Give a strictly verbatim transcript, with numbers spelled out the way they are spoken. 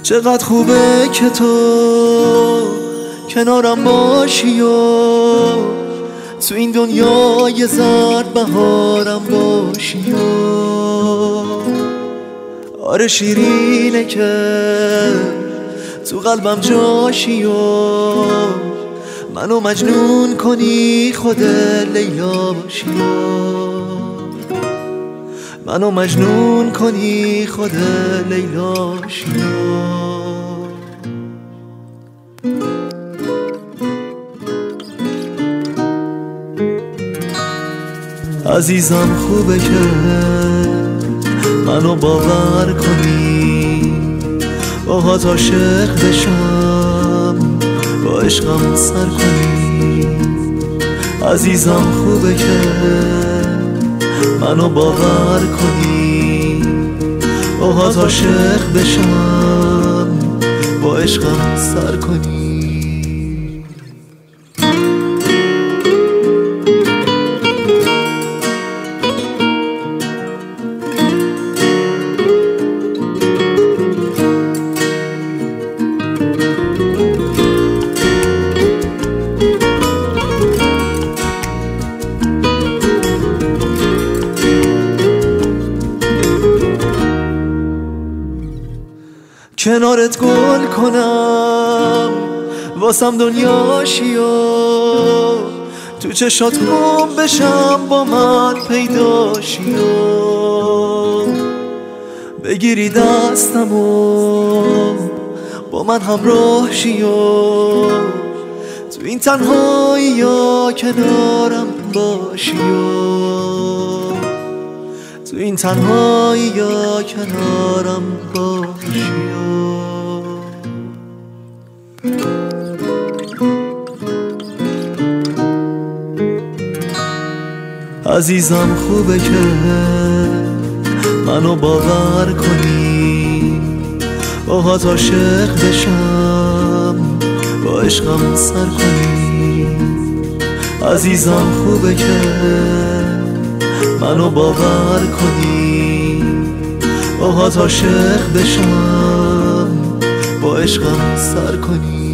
چقدر خوبه که تو کنارم باشی و تو این دنیای زرد بهارم باشی و آره شیرینه که تو قلبم جاشی و منو مجنون کنی خود لیلا باشی منو مجنون کنی خود لیلا باشی عزیزم خوبه که منو باور کنی باهات عاشق بشم با عشقم سر کنی عزیزم خوبه که منو باور کنی باهات عاشق بشم با عشقم سر کنی کنارت گل کنم واسم دنیاشی و تو چشات گم بشم با من پیداشی و بگیری دستم و با من همراه شی و تو این تنهایی یا کنارم باشی و تو این تنهایی یا کنارم باشی عزیزم خوبه که منو باور کنی باهات عاشق بشم با عشقم سر کنی عزیزم خوبه که منو باور کنی باهات عاشق بشم با عشقم سر کنی